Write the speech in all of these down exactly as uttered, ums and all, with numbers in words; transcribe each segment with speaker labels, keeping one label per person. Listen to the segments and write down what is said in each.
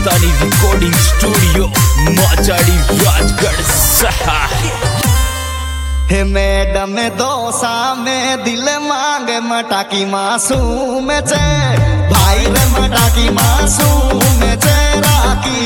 Speaker 1: हिंदुस्तानी recording studio Machadi Rajgarh सहा।
Speaker 2: हे मैडम दोसा में दिल मांगे मटाकी मासूम चे भाई रे मटाकी मासूम चे राकी।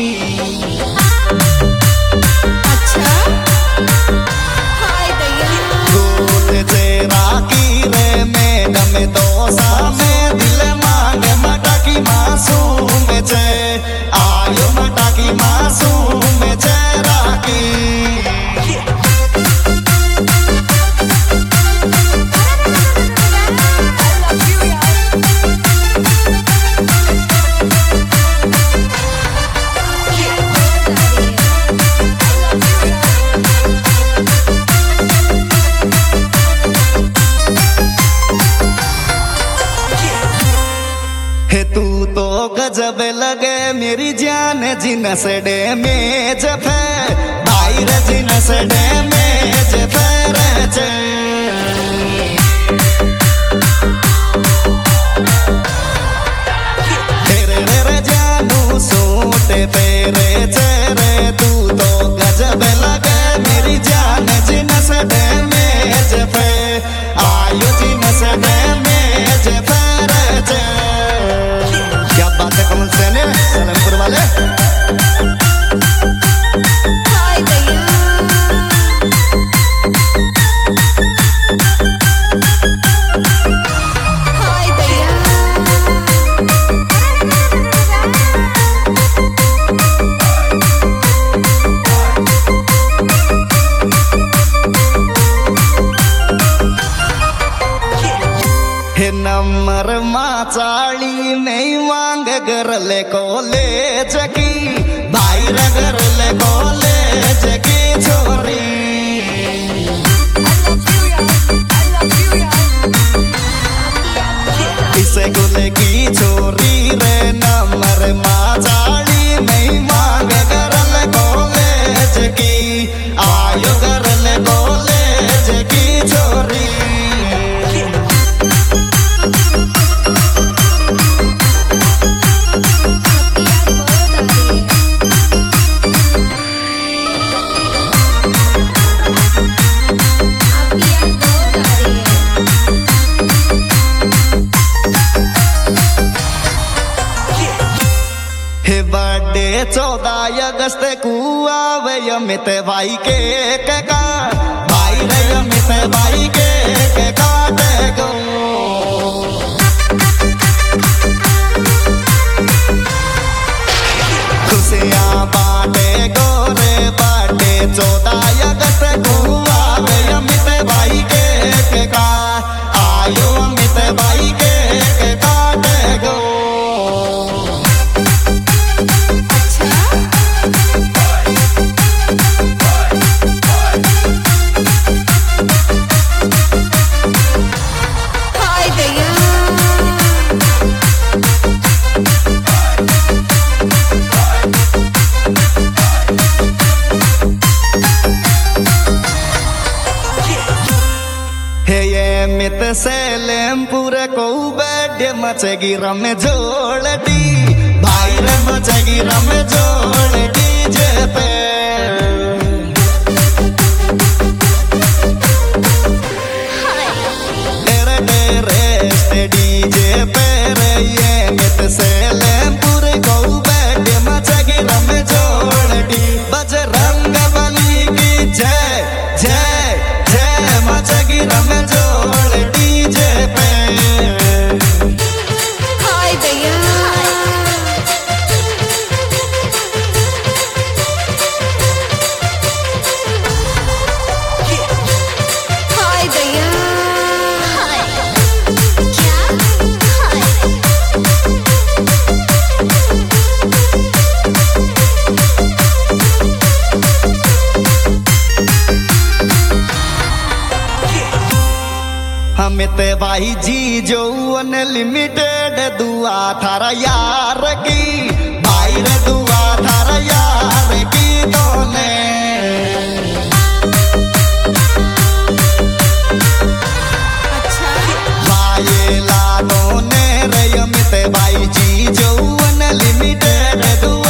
Speaker 3: अच्छा हाय दैया
Speaker 2: गोद चे राकी रे मैडम दोसा में दिल मांगे मटाकी मासूम चे आयो मटाकी मासूम चे राकी। हे तू तो गजब लगे मेरी जान जिन से डे में जफे भाई रे जिन से डे में जफे रे चे। तेरे रे रे जानू सूटे तेरे चेहरे तू तो गजब लगे मेरी जान जिन से डे में जफे आयो जिन से डे में जफे रे चे। क्या बात है कमल सेन सलेमपुर वाले।
Speaker 3: हाय दैया हाय दैया
Speaker 2: हे नंबर माचाली नहीं मांग गरले कॉलेज की भाई रे गरले कॉलेज की छोरी। इसे गुले की छोरी रे नंबर माचाली नहीं मांग गरले कॉलेज की आयो गरले कॉलेज की छोरी। बर्थडे चौदह अगस्त को आवे अमित भाई के का भाई रे अमित भाई के काटे गो। खुशियाँ बांटे गो रे बर्थडे चौदह अगस्त को आवे अमित भाई के का आयो अमित भाई के काटे गो। मित सलेमपुर को बैठ मचेगी रम जोड़ती भाई रे मचेगी रम जोड़ती जे पे। तेरे तेरे स्टेडी जे पे रे ये मित सलेमपुर को बैठ मचेगी रम जोड़ती बजरंग बली की जय जय जय मचेगी रम जोड़ती जे पे।
Speaker 3: हाय दैया हाय दैया हाय क्या हाय
Speaker 2: हमित भाई जी जो अनलिमिटेड दुआ थारा यार की भाई रे दुआ थारा यार की दोने।
Speaker 3: अच्छा
Speaker 2: भाई ला दोने रे अमित भाई जी जो अनलिमिटेड दुआ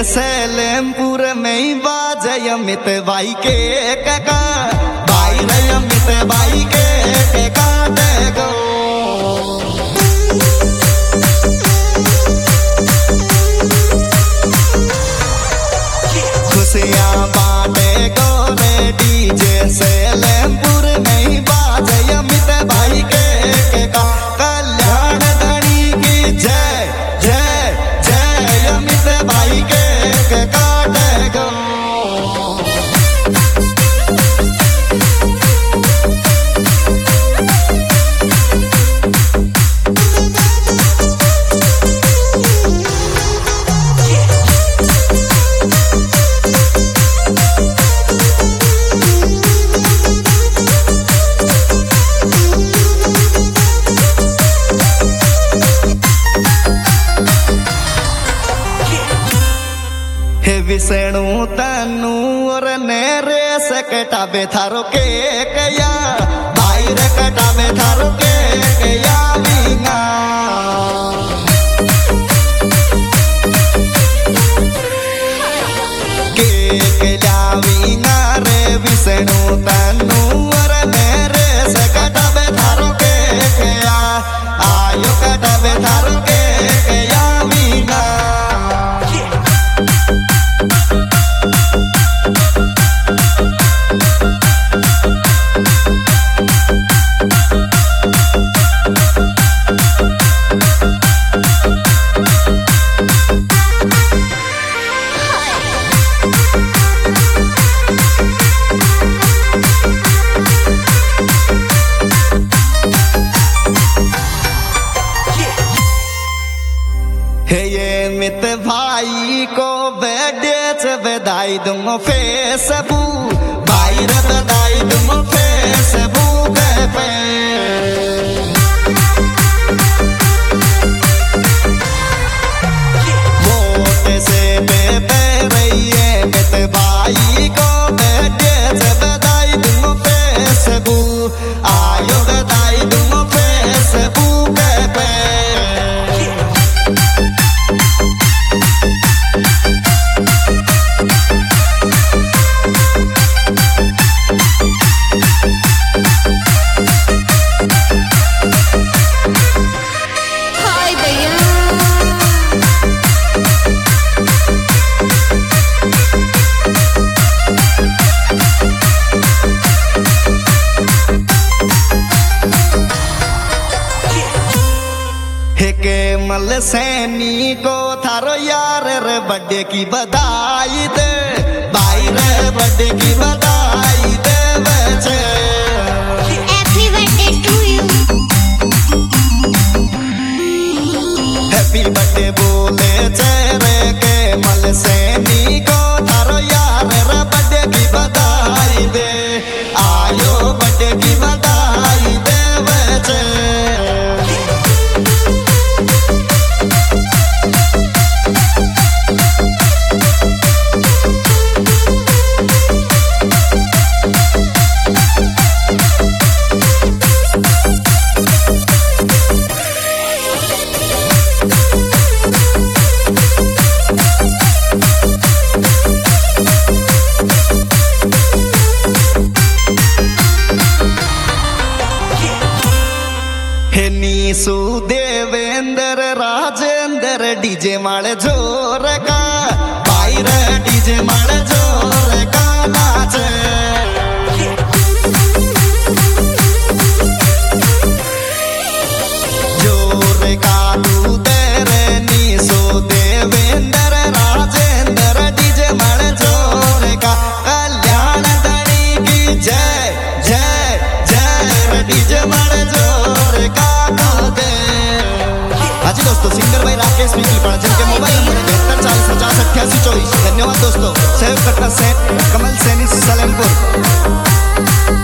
Speaker 2: सलेमपुर में ही बाजे अमित भाई के का भाई रे अमित भाई के का देखो खुशियां बांटे गोरे डीजे सलेमपुर में ही बाजे अमित भाई के का कल्याण धनी की जय जय जय अमित भाई के का देखो विष्णु तनु और नेरे से कटाबे थारो के कया भाई रे कटाबे थारो के कया विंगा के कया विंगा रे विष्णु तनु और नेरे से कटाबे थारो के कया आयो कटाबे थारो के कया विंगा मित भाई को बेडेच बधाई दूंगा फेसबुक भाई रे बधाई दूंगा फेसबुक पे वोट से पे रहिए मित भाई को बेडेच बधाई दूंगा फेसबुक आयो बधाई दूंगा फेसबुक पे मल सैनी को थारो यार रे बर्थडे की बधाई दे भाई रे बर्थडे की बधाई दे बच्चे
Speaker 3: happy birthday to you
Speaker 2: happy birthday बोले चेहरे के मल सैनी को थारो यार रे बर्थडे की बधाई दे आयो बर्थडे की बधाई दे बच्चे सुदेवेंद्र राजेंद्र डीजे माले जोर का भाई रे डीजे माले जोर का नाचे जोर का तू तेरे नी सुदेवेंद्र राजेंद्र डीजे माले जोर का कल्याण धनी की जय जय जय डीजे माले जोर का आज दोस्तों सिंगर भाई राकेश पड़ा जिनके मोबाइल नंबर बहत्तर चालीस पचास अट्ठासी चौबीस। धन्यवाद दोस्तों। सेव करना सेट कमल सैनी सलेमपुर।